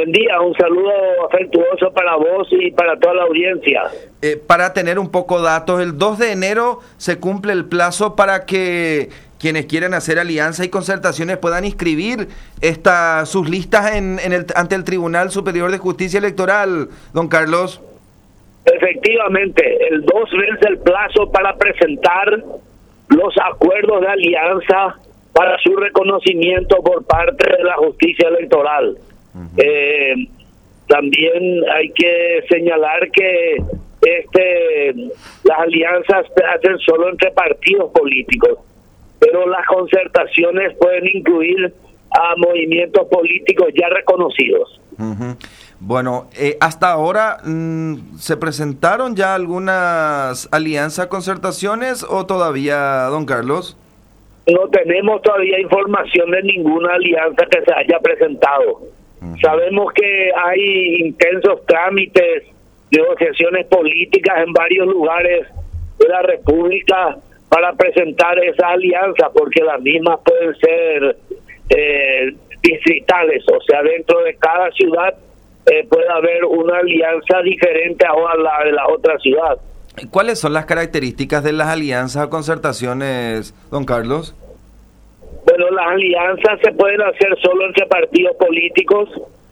Buen día, un saludo afectuoso para vos y para toda la audiencia. Para tener un poco datos, el 2 de enero se cumple el plazo para que quienes quieren hacer alianza y concertaciones puedan inscribir sus listas ante el Tribunal Superior de Justicia Electoral, don Carlos. Efectivamente, el 2 vence el plazo para presentar los acuerdos de alianza para su reconocimiento por parte de la justicia electoral. También hay que señalar que las alianzas se hacen solo entre partidos políticos, pero las concertaciones pueden incluir a movimientos políticos ya reconocidos. Bueno, hasta ahora, ¿se presentaron ya algunas alianzas, concertaciones o todavía, don Carlos? No tenemos todavía información de ninguna alianza que se haya presentado. Sabemos que hay intensos trámites, negociaciones políticas en varios lugares de la República para presentar esa alianza, porque las mismas pueden ser distritales, o sea, dentro de cada ciudad puede haber una alianza diferente a la de la otra ciudad. ¿Cuáles son las características de las alianzas o concertaciones, don Carlos? Bueno, las alianzas se pueden hacer solo entre partidos políticos,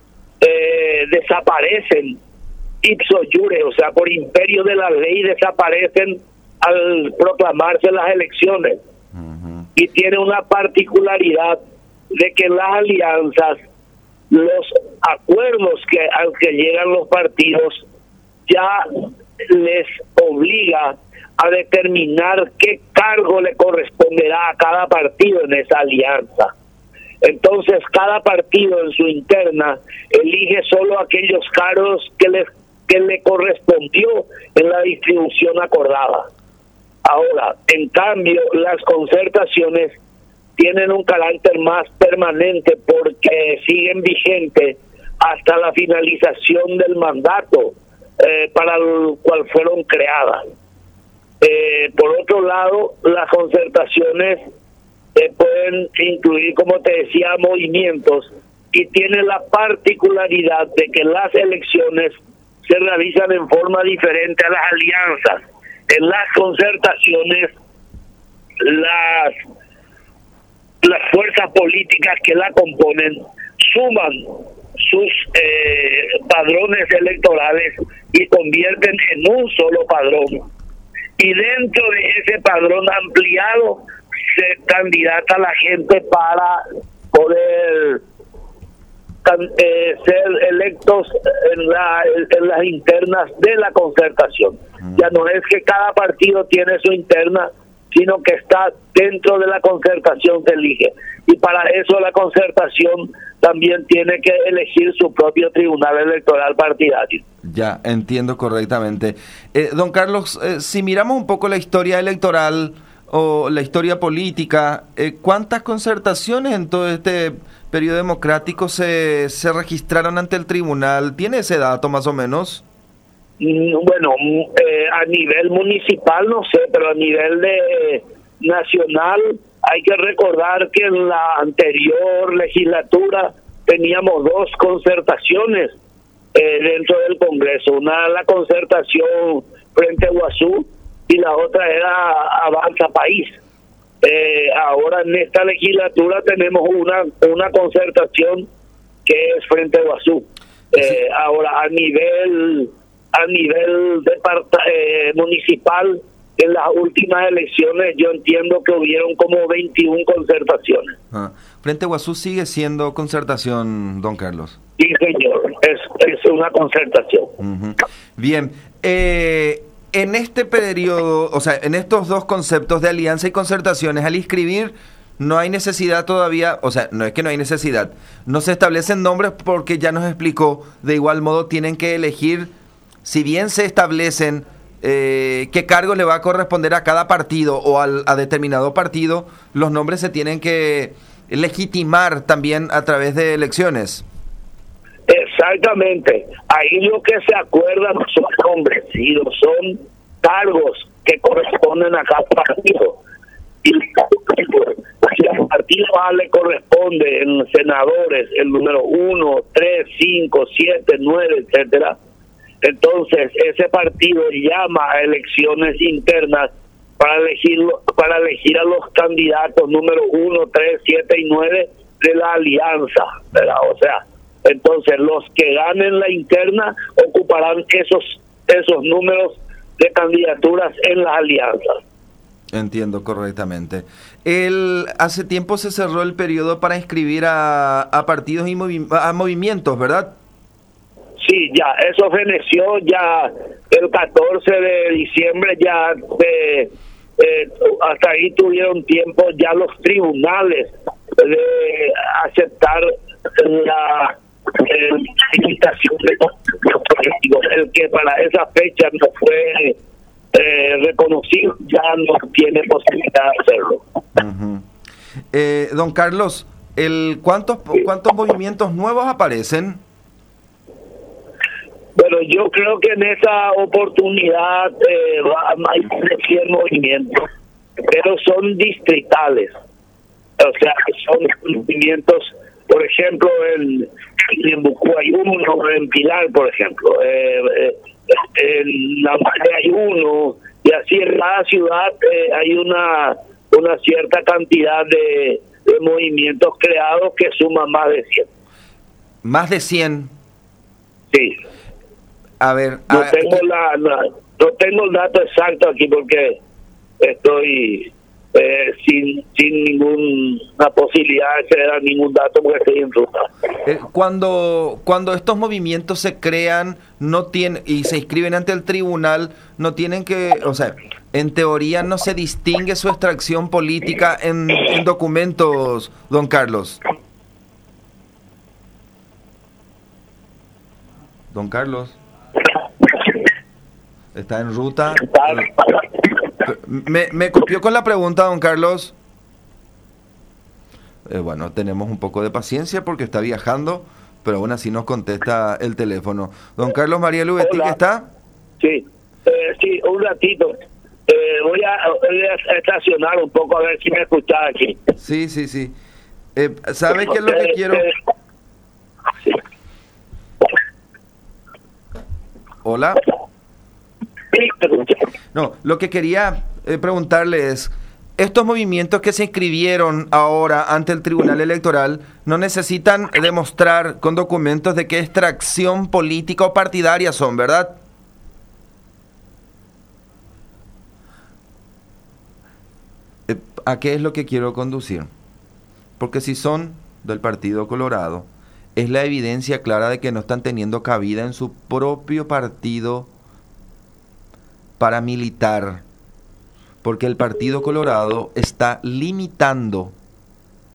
desaparecen ipso iure, o sea, por imperio de la ley desaparecen al proclamarse las elecciones. Y tiene una particularidad de que las alianzas, los acuerdos al que llegan los partidos, ya les obliga a determinar qué cargo le corresponderá a cada partido en esa alianza. Entonces, cada partido en su interna elige solo aquellos cargos que le correspondió en la distribución acordada. Ahora, en cambio, las concertaciones tienen un carácter más permanente porque siguen vigentes hasta la finalización del mandato para el cual fueron creadas. Por otro lado, las concertaciones pueden incluir, como te decía, movimientos, y tienen la particularidad de que las elecciones se realizan en forma diferente a las alianzas. En las concertaciones, las fuerzas políticas que la componen suman sus padrones electorales y convierten en un solo padrón. Y dentro de ese padrón ampliado se candidata a la gente para poder ser electos en las internas de la concertación. Ya no es que cada partido tiene su interna, sino que está dentro de la concertación se elige. Y para eso la concertación también tiene que elegir su propio tribunal electoral partidario. Ya, entiendo correctamente. Don Carlos, si miramos un poco la historia electoral o la historia política, ¿cuántas concertaciones en todo este periodo democrático se registraron ante el tribunal? ¿Tiene ese dato más o menos? Bueno, a nivel municipal no sé, pero a nivel nacional hay que recordar que en la anterior legislatura teníamos 2 concertaciones dentro del Congreso. Una la concertación Frente Guazú y la otra era Avanza País. Ahora en esta legislatura tenemos una concertación que es Frente Guazú. Ahora a nivel municipal, en las últimas elecciones yo entiendo que hubieron como 21 concertaciones. Frente Guazú sigue siendo concertación, don Carlos. Sí, señor, es una concertación. Bien, en este periodo, o sea, en estos dos conceptos de alianza y concertaciones, al inscribir no hay necesidad todavía, o sea, no es que no hay necesidad, no se establecen nombres porque ya nos explicó, de igual modo tienen que elegir, si bien se establecen qué cargo le va a corresponder a cada partido o a determinado partido, los nombres se tienen que legitimar también a través de elecciones. Exactamente. Ahí lo que se acuerda no son nombres, sino son cargos que corresponden a cada partido. Y al partido A le corresponde en senadores el número 1, 3, 5, 7, 9, etcétera, entonces ese partido llama a elecciones internas para elegir a los candidatos número 1, 3, 7 y 9 de la alianza, ¿verdad? O sea, entonces los que ganen la interna ocuparán esos números de candidaturas en las alianzas. Entiendo correctamente. Hace tiempo se cerró el periodo para inscribir a partidos y a movimientos, ¿verdad? Sí, ya, eso feneció ya el 14 de diciembre, ya hasta ahí tuvieron tiempo ya los tribunales de aceptar la invitación de los políticos. El que para esa fecha no fue reconocido ya no tiene posibilidad de hacerlo. Uh-huh. Don Carlos, ¿cuántos movimientos nuevos aparecen? Bueno, yo creo que en esa oportunidad hay 100 movimientos, pero son distritales. O sea, son movimientos, por ejemplo, en Bucú hay uno, en Pilar, por ejemplo, en La Mare hay uno, y así en cada ciudad hay una cierta cantidad de movimientos creados que suman más de 100. ¿Más de 100? Sí. A ver, no tengo el dato exacto aquí porque estoy sin ninguna posibilidad de acceder a ningún dato porque estoy en ruta. Cuando estos movimientos se crean y se inscriben ante el tribunal, no tienen que, o sea, en teoría no se distingue su extracción política en documentos, don Carlos. Don Carlos. ¿Está en ruta? ¿Me copió con la pregunta, don Carlos? Bueno, tenemos un poco de paciencia porque está viajando, pero aún así nos contesta el teléfono. Don Carlos María Lubetti, ¿está? Sí, sí, un ratito. Voy a estacionar un poco a ver si me escuchás aquí. Sí. ¿Sabe qué es lo que quiero? Sí. ¿Hola? No, lo que quería preguntarle es, estos movimientos que se inscribieron ahora ante el Tribunal Electoral no necesitan demostrar con documentos de qué extracción política o partidaria son, ¿verdad? ¿A qué es lo que quiero conducir? Porque si son del Partido Colorado, es la evidencia clara de que no están teniendo cabida en su propio partido paramilitar, porque el Partido Colorado está limitando